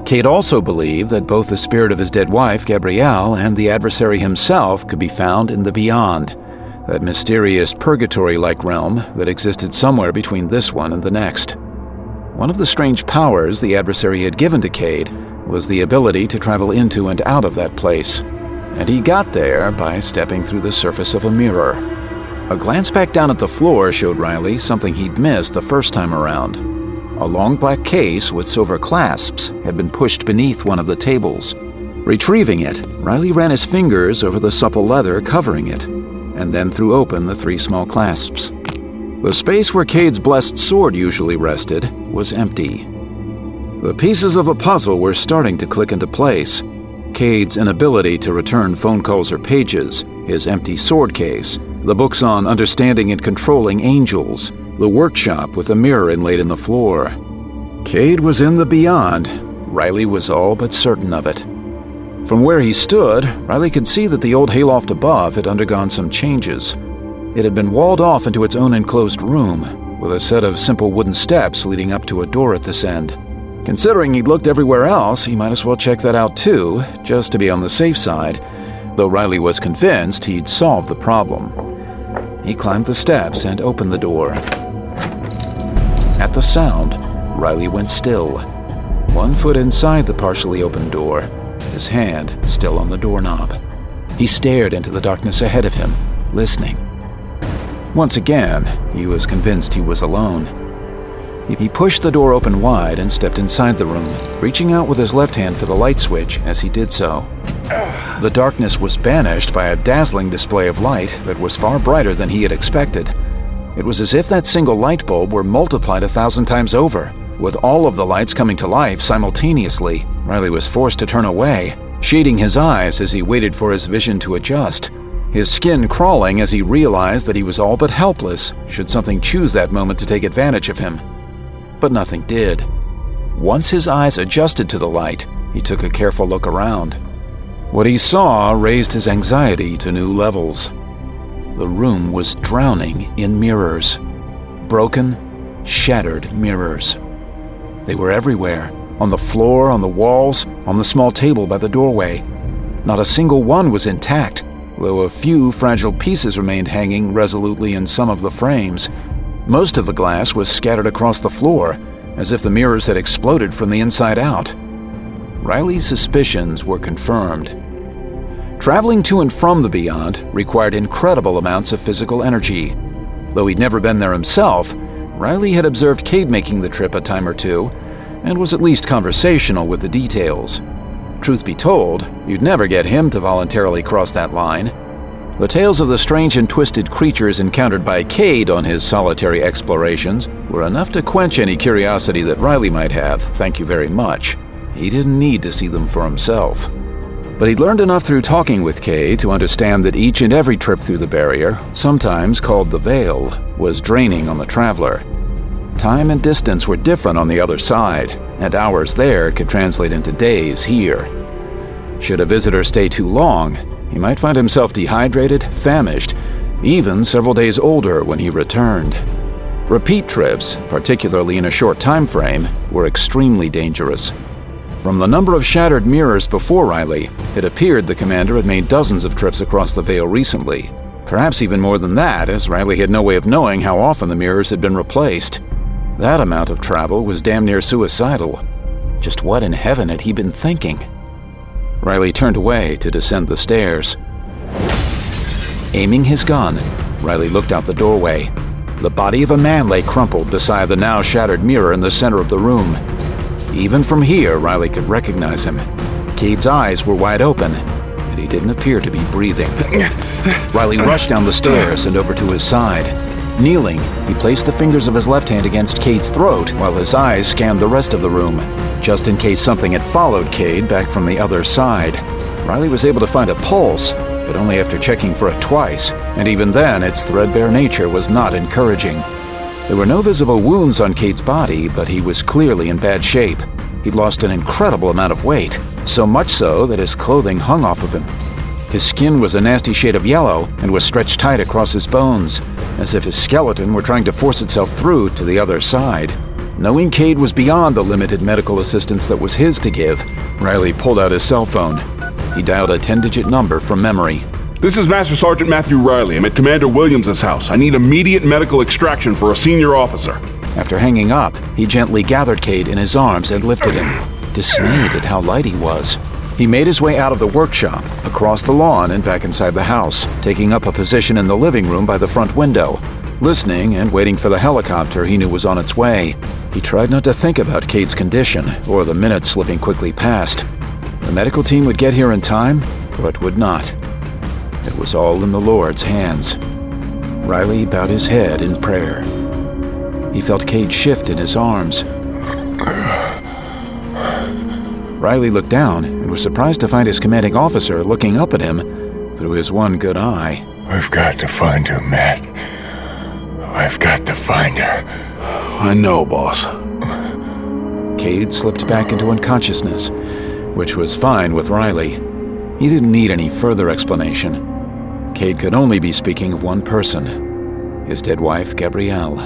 Cade also believed that both the spirit of his dead wife, Gabrielle, and the adversary himself could be found in the beyond, that mysterious purgatory-like realm that existed somewhere between this one and the next. One of the strange powers the adversary had given to Cade was the ability to travel into and out of that place, and he got there by stepping through the surface of a mirror. A glance back down at the floor showed Riley something he'd missed the first time around. A long black case with silver clasps had been pushed beneath one of the tables. Retrieving it, Riley ran his fingers over the supple leather covering it, and then threw open the 3 small clasps. The space where Cade's blessed sword usually rested was empty. The pieces of the puzzle were starting to click into place. Cade's inability to return phone calls or pages, his empty sword case, the books on understanding and controlling angels, the workshop with a mirror inlaid in the floor. Cade was in the beyond. Riley was all but certain of it. From where he stood, Riley could see that the old hayloft above had undergone some changes. It had been walled off into its own enclosed room, with a set of simple wooden steps leading up to a door at this end. Considering he'd looked everywhere else, he might as well check that out too, just to be on the safe side, though Riley was convinced he'd solved the problem. He climbed the steps and opened the door. At the sound, Riley went still, 1 foot inside the partially opened door, his hand still on the doorknob. He stared into the darkness ahead of him, listening. Once again, he was convinced he was alone. He pushed the door open wide and stepped inside the room, reaching out with his left hand for the light switch as he did so. The darkness was banished by a dazzling display of light that was far brighter than he had expected. It was as if that single light bulb were multiplied 1,000 times over. With all of the lights coming to life simultaneously, Riley was forced to turn away, shading his eyes as he waited for his vision to adjust, his skin crawling as he realized that he was all but helpless should something choose that moment to take advantage of him. But nothing did. Once his eyes adjusted to the light, he took a careful look around. What he saw raised his anxiety to new levels. The room was drowning in mirrors. Broken, shattered mirrors. They were everywhere, on the floor, on the walls, on the small table by the doorway. Not a single one was intact, though a few fragile pieces remained hanging resolutely in some of the frames. Most of the glass was scattered across the floor, as if the mirrors had exploded from the inside out. Riley's suspicions were confirmed. Traveling to and from the Beyond required incredible amounts of physical energy. Though he'd never been there himself, Riley had observed Cade making the trip a time or two, and was at least conversational with the details. Truth be told, you'd never get him to voluntarily cross that line. The tales of the strange and twisted creatures encountered by Cade on his solitary explorations were enough to quench any curiosity that Riley might have, thank you very much. He didn't need to see them for himself. But he'd learned enough through talking with Cade to understand that each and every trip through the barrier, sometimes called the Veil, was draining on the traveler. Time and distance were different on the other side, and hours there could translate into days here. Should a visitor stay too long, he might find himself dehydrated, famished, even several days older when he returned. Repeat trips, particularly in a short time frame, were extremely dangerous. From the number of shattered mirrors before Riley, it appeared the commander had made dozens of trips across the Veil recently. Perhaps even more than that, as Riley had no way of knowing how often the mirrors had been replaced. That amount of travel was damn near suicidal. Just what in heaven had he been thinking? Riley turned away to descend the stairs. Aiming his gun, Riley looked out the doorway. The body of a man lay crumpled beside the now shattered mirror in the center of the room. Even from here, Riley could recognize him. Cade's eyes were wide open, and he didn't appear to be breathing. Riley rushed down the stairs and over to his side. Kneeling, he placed the fingers of his left hand against Cade's throat while his eyes scanned the rest of the room, just in case something had followed Cade back from the other side. Riley was able to find a pulse, but only after checking for it twice, and even then its threadbare nature was not encouraging. There were no visible wounds on Cade's body, but he was clearly in bad shape. He'd lost an incredible amount of weight, so much so that his clothing hung off of him. His skin was a nasty shade of yellow and was stretched tight across his bones, as if his skeleton were trying to force itself through to the other side. Knowing Cade was beyond the limited medical assistance that was his to give, Riley pulled out his cell phone. He dialed a 10-digit number from memory. This is Master Sergeant Matthew Riley. I'm at Commander Williams' house. I need immediate medical extraction for a senior officer. After hanging up, he gently gathered Cade in his arms and lifted him, dismayed at how light he was. He made his way out of the workshop, across the lawn and back inside the house, taking up a position in the living room by the front window, listening and waiting for the helicopter he knew was on its way. He tried not to think about Cade's condition or the minutes slipping quickly past. The medical team would get here in time, or it would not. It was all in the Lord's hands. Riley bowed his head in prayer. He felt Cade shift in his arms. Riley looked down and was surprised to find his commanding officer looking up at him through his one good eye. I've got to find her, Matt. I've got to find her. I know, boss. Cade slipped back into unconsciousness, which was fine with Riley. He didn't need any further explanation. Cade could only be speaking of one person, his dead wife, Gabrielle.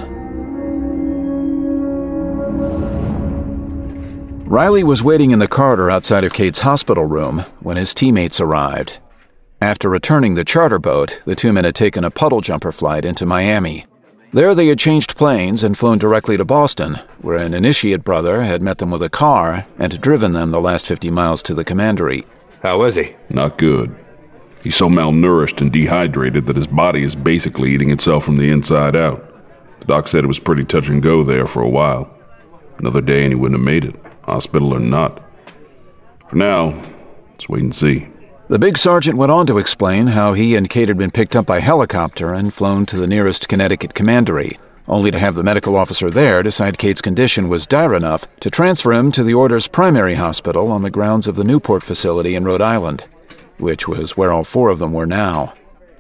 Riley was waiting in the corridor outside of Cade's hospital room when his teammates arrived. After returning the charter boat, the two men had taken a puddle jumper flight into Miami. There they had changed planes and flown directly to Boston, where an initiate brother had met them with a car and driven them the last 50 miles to the commandery. How is he? Not good. He's so malnourished and dehydrated that his body is basically eating itself from the inside out. The doc said it was pretty touch and go there for a while. Another day and he wouldn't have made it, hospital or not. For now, let's wait and see. The big sergeant went on to explain how he and Cade had been picked up by helicopter and flown to the nearest Connecticut commandery, only to have the medical officer there decide Cade's condition was dire enough to transfer him to the Order's primary hospital on the grounds of the Newport facility in Rhode Island, which was where all four of them were now.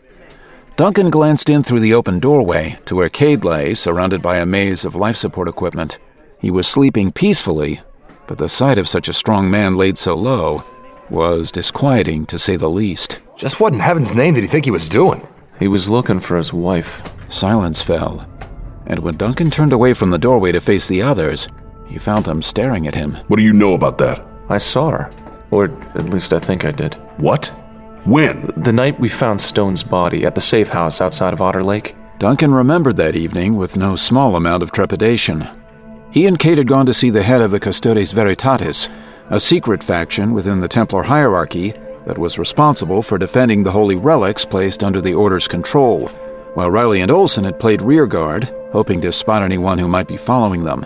Duncan glanced in through the open doorway to where Cade lay, surrounded by a maze of life support equipment. He was sleeping peacefully, but the sight of such a strong man laid so low was disquieting, to say the least. Just what in heaven's name did he think he was doing? He was looking for his wife. Silence fell, and when Duncan turned away from the doorway to face the others, he found them staring at him. What do you know about that? I saw her. Or at least I think I did. What? When? The night we found Stone's body at the safe house outside of Otter Lake. Duncan remembered that evening with no small amount of trepidation. He and Cade had gone to see the head of the Custodes Veritatis, a secret faction within the Templar hierarchy that was responsible for defending the holy relics placed under the Order's control, while Riley and Olsen had played rearguard, hoping to spot anyone who might be following them.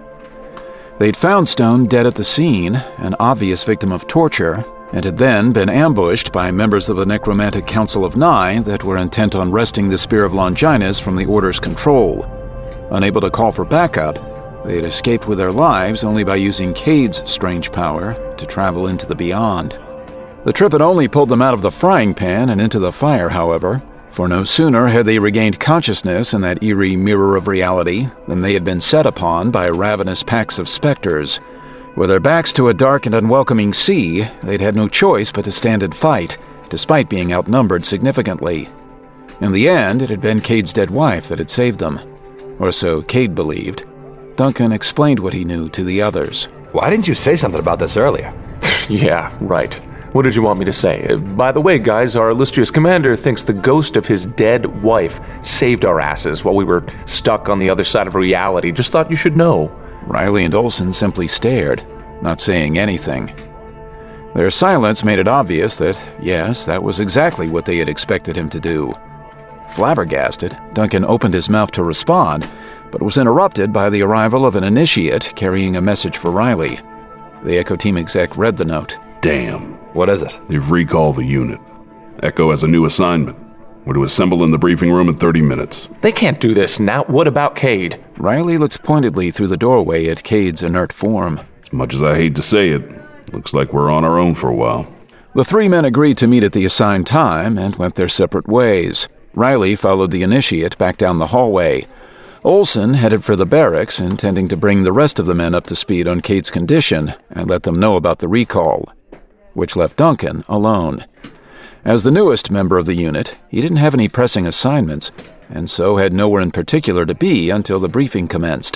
They'd found Stone dead at the scene, an obvious victim of torture, and had then been ambushed by members of the Necromantic Council of Nye that were intent on wresting the Spear of Longinus from the Order's control. Unable to call for backup, they had escaped with their lives only by using Cade's strange power to travel into the beyond. The trip had only pulled them out of the frying pan and into the fire, however, for no sooner had they regained consciousness in that eerie mirror of reality than they had been set upon by ravenous packs of specters. With their backs to a dark and unwelcoming sea, they'd had no choice but to stand and fight, despite being outnumbered significantly. In the end, it had been Cade's dead wife that had saved them. Or so Cade believed. Duncan explained what he knew to the others. Why didn't you say something about this earlier? Yeah, right. What did you want me to say? By the way, guys, our illustrious commander thinks the ghost of his dead wife saved our asses while we were stuck on the other side of reality. Just thought you should know. Riley and Olsen simply stared, not saying anything. Their silence made it obvious that, yes, that was exactly what they had expected him to do. Flabbergasted, Duncan opened his mouth to respond, but was interrupted by the arrival of an initiate carrying a message for Riley. The Echo Team exec read the note. Damn. What is it? They've recalled the unit. Echo has a new assignment. We're to assemble in the briefing room in 30 minutes. They can't do this now. What about Cade? Riley looked pointedly through the doorway at Cade's inert form. As much as I hate to say it, looks like we're on our own for a while. The three men agreed to meet at the assigned time and went their separate ways. Riley followed the initiate back down the hallway. Olsen headed for the barracks, intending to bring the rest of the men up to speed on Cade's condition and let them know about the recall, which left Duncan alone. As the newest member of the unit, he didn't have any pressing assignments, and so had nowhere in particular to be until the briefing commenced.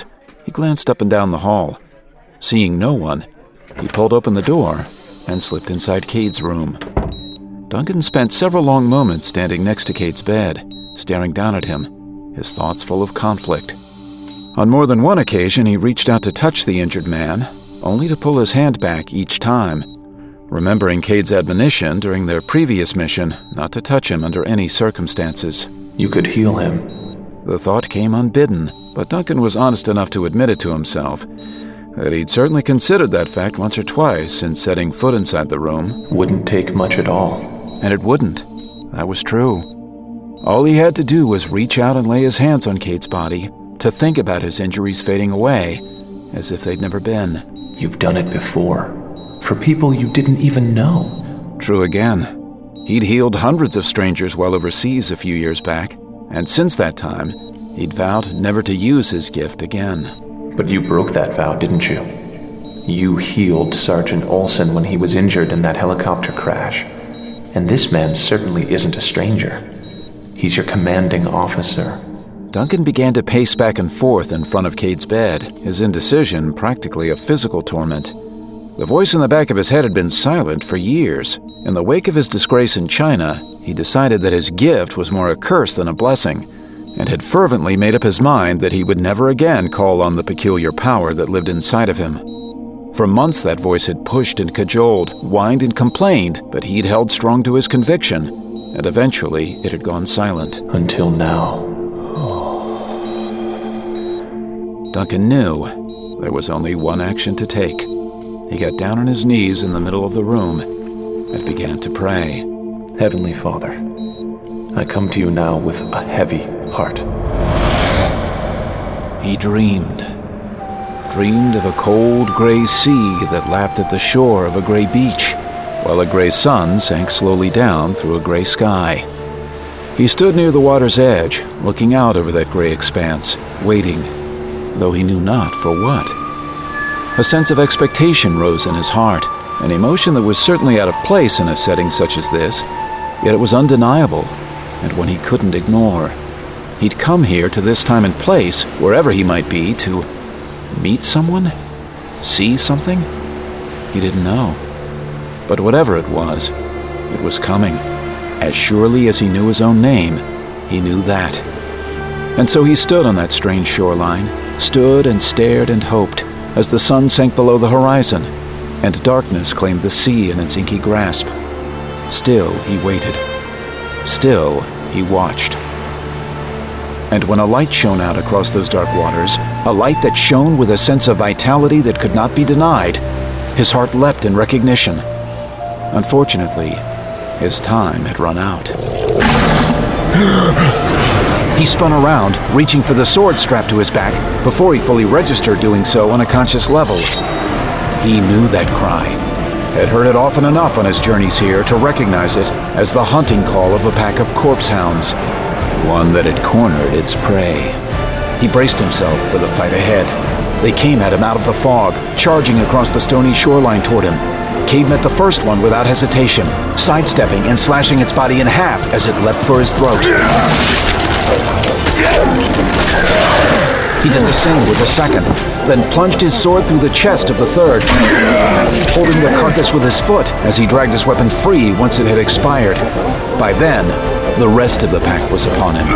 He glanced up and down the hall. Seeing no one, he pulled open the door and slipped inside Cade's room. Duncan spent several long moments standing next to Cade's bed, staring down at him, his thoughts full of conflict. On more than one occasion, he reached out to touch the injured man, only to pull his hand back each time, remembering Cade's admonition during their previous mission not to touch him under any circumstances. You could heal him. The thought came unbidden, but Duncan was honest enough to admit it to himself, that he'd certainly considered that fact once or twice since setting foot inside the room. Wouldn't take much at all. And it wouldn't. That was true. All he had to do was reach out and lay his hands on Cade's body, to think about his injuries fading away, as if they'd never been. You've done it before. For people you didn't even know. True again. He'd healed hundreds of strangers while overseas a few years back, and since that time, he'd vowed never to use his gift again. But you broke that vow, didn't you? You healed Sergeant Olsen when he was injured in that helicopter crash. And this man certainly isn't a stranger. He's your commanding officer. Duncan began to pace back and forth in front of Cade's bed, his indecision practically a physical torment. The voice in the back of his head had been silent for years. In the wake of his disgrace in China, he decided that his gift was more a curse than a blessing, and had fervently made up his mind that he would never again call on the peculiar power that lived inside of him. For months that voice had pushed and cajoled, whined and complained, but he'd held strong to his conviction, and eventually it had gone silent. Until now. Duncan knew there was only one action to take. He got down on his knees in the middle of the room and began to pray. Heavenly Father, I come to you now with a heavy heart. He dreamed of a cold gray sea that lapped at the shore of a gray beach, while a gray sun sank slowly down through a gray sky. He stood near the water's edge, looking out over that gray expanse, waiting, though he knew not for what. A sense of expectation rose in his heart, an emotion that was certainly out of place in a setting such as this, yet it was undeniable, and one he couldn't ignore. He'd come here to this time and place, wherever he might be, to meet someone? See something? He didn't know. But whatever it was coming. As surely as he knew his own name, he knew that. And so he stood on that strange shoreline, stood and stared and hoped, as the sun sank below the horizon, and darkness claimed the sea in its inky grasp. Still he waited. Still he watched. And when a light shone out across those dark waters, a light that shone with a sense of vitality that could not be denied, his heart leapt in recognition. Unfortunately, his time had run out. He spun around, reaching for the sword strapped to his back, before he fully registered doing so on a conscious level. He knew that cry, had heard it often enough on his journeys here to recognize it as the hunting call of a pack of corpse hounds, one that had cornered its prey. He braced himself for the fight ahead. They came at him out of the fog, charging across the stony shoreline toward him. Cade met the first one without hesitation, sidestepping and slashing its body in half as it leapt for his throat. He did the same with the second, then plunged his sword through the chest of the third, holding the carcass with his foot as he dragged his weapon free once it had expired. By then, the rest of the pack was upon him.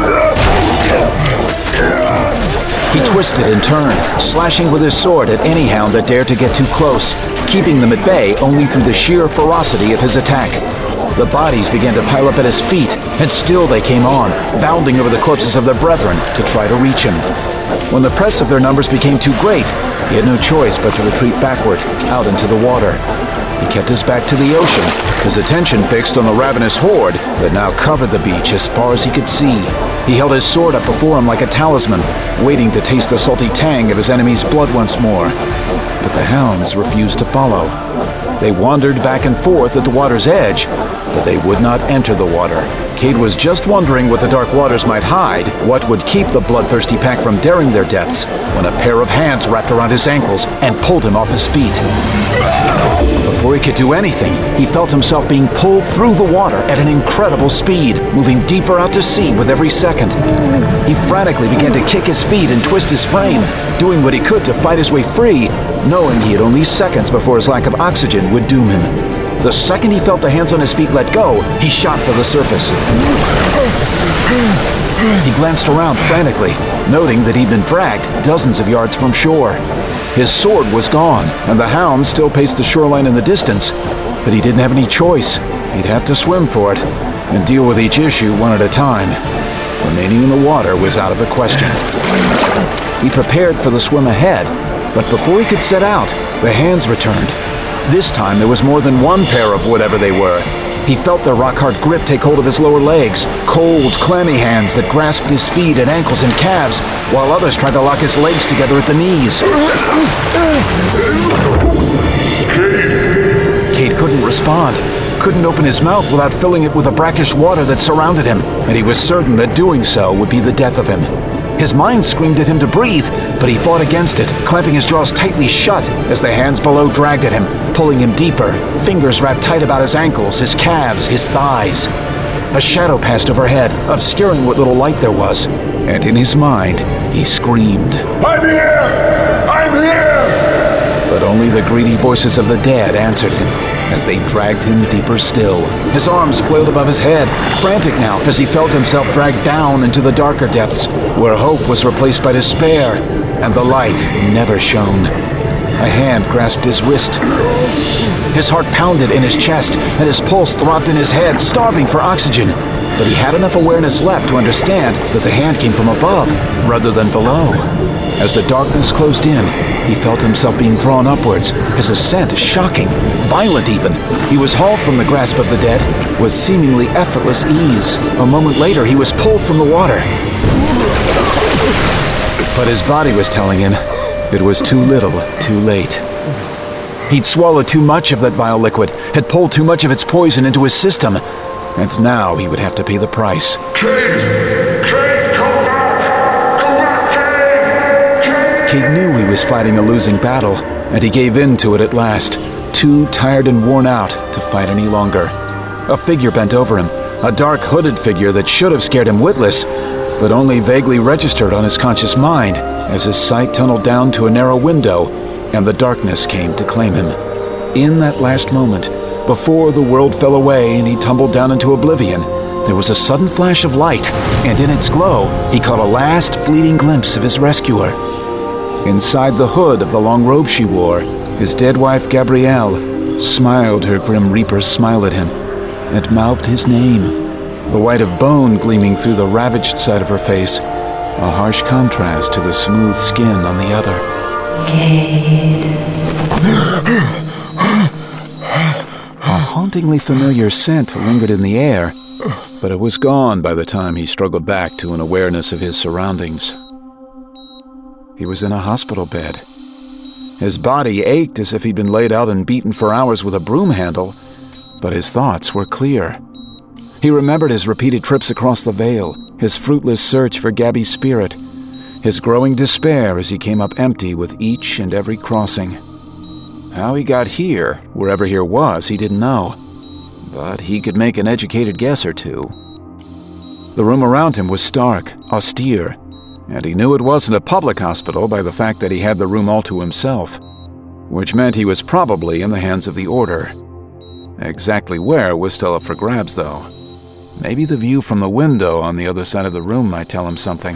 He twisted and turned, slashing with his sword at any hound that dared to get too close, keeping them at bay only through the sheer ferocity of his attack. The bodies began to pile up at his feet, and still they came on, bounding over the corpses of their brethren to try to reach him. When the press of their numbers became too great, he had no choice but to retreat backward, out into the water. He kept his back to the ocean, his attention fixed on the ravenous horde that now covered the beach as far as he could see. He held his sword up before him like a talisman, waiting to taste the salty tang of his enemy's blood once more. But the hounds refused to follow. They wandered back and forth at the water's edge, but they would not enter the water. Cade was just wondering what the dark waters might hide, what would keep the bloodthirsty pack from daring their depths, when a pair of hands wrapped around his ankles and pulled him off his feet. Before he could do anything, he felt himself being pulled through the water at an incredible speed, moving deeper out to sea with every second. He frantically began to kick his feet and twist his frame, doing what he could to fight his way free, knowing he had only seconds before his lack of oxygen would doom him. The second he felt the hands on his feet let go, he shot for the surface. He glanced around frantically, noting that he'd been dragged dozens of yards from shore. His sword was gone, and the hound still paced the shoreline in the distance, but he didn't have any choice. He'd have to swim for it, and deal with each issue one at a time. Remaining in the water was out of the question. He prepared for the swim ahead, but before he could set out, the hands returned. This time there was more than one pair of whatever they were. He felt their rock-hard grip take hold of his lower legs, cold, clammy hands that grasped his feet and ankles and calves, while others tried to lock his legs together at the knees. Cade couldn't respond, couldn't open his mouth without filling it with the brackish water that surrounded him, and he was certain that doing so would be the death of him. His mind screamed at him to breathe, but he fought against it, clamping his jaws tightly shut as the hands below dragged at him, pulling him deeper, fingers wrapped tight about his ankles, his calves, his thighs. A shadow passed overhead, obscuring what little light there was, and in his mind, he screamed, I'm here! I'm here! But only the greedy voices of the dead answered him as they dragged him deeper still. His arms flailed above his head, frantic now as he felt himself dragged down into the darker depths, where hope was replaced by despair, and the light never shone. A hand grasped his wrist. His heart pounded in his chest, and his pulse throbbed in his head, starving for oxygen. But he had enough awareness left to understand that the hand came from above, rather than below. As the darkness closed in, he felt himself being drawn upwards, his ascent shocking, violent even. He was hauled from the grasp of the dead with seemingly effortless ease. A moment later, he was pulled from the water. But his body was telling him it was too little, too late. He'd swallowed too much of that vile liquid, had pulled too much of its poison into his system, and now he would have to pay the price. Cade! Cade, come back! Come back, Cade! Cade knew he was fighting a losing battle, and he gave in to it at last, too tired and worn out to fight any longer. A figure bent over him, a dark hooded figure that should have scared him witless, but only vaguely registered on his conscious mind as his sight tunneled down to a narrow window and the darkness came to claim him. In that last moment, before the world fell away and he tumbled down into oblivion, there was a sudden flash of light, and in its glow, he caught a last fleeting glimpse of his rescuer. Inside the hood of the long robe she wore, his dead wife Gabrielle smiled her grim reaper's smile at him and mouthed his name, the white of bone gleaming through the ravaged side of her face, a harsh contrast to the smooth skin on the other. Cade. A hauntingly familiar scent lingered in the air, but it was gone by the time he struggled back to an awareness of his surroundings. He was in a hospital bed. His body ached as if he'd been laid out and beaten for hours with a broom handle, but his thoughts were clear. He remembered his repeated trips across the Vale, his fruitless search for Gabby's spirit, his growing despair as he came up empty with each and every crossing. How he got here, wherever here was, he didn't know, but he could make an educated guess or two. The room around him was stark, austere, and he knew it wasn't a public hospital by the fact that he had the room all to himself, which meant he was probably in the hands of the Order. Exactly where was still up for grabs, though. Maybe the view from the window on the other side of the room might tell him something.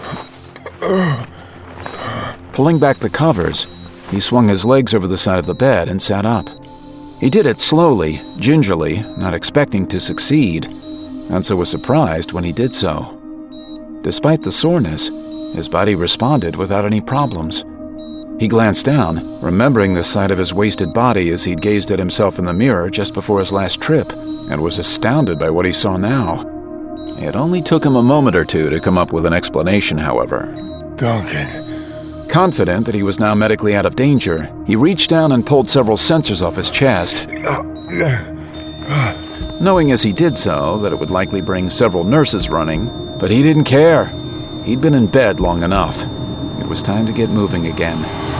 Pulling back the covers, he swung his legs over the side of the bed and sat up. He did it slowly, gingerly, not expecting to succeed, and so was surprised when he did so. Despite the soreness, his body responded without any problems. He glanced down, remembering the sight of his wasted body as he'd gazed at himself in the mirror just before his last trip, and was astounded by what he saw now. It only took him a moment or two to come up with an explanation, however. Duncan. Confident that he was now medically out of danger, he reached down and pulled several sensors off his chest, knowing as he did so that it would likely bring several nurses running, but he didn't care. He'd been in bed long enough. It was time to get moving again.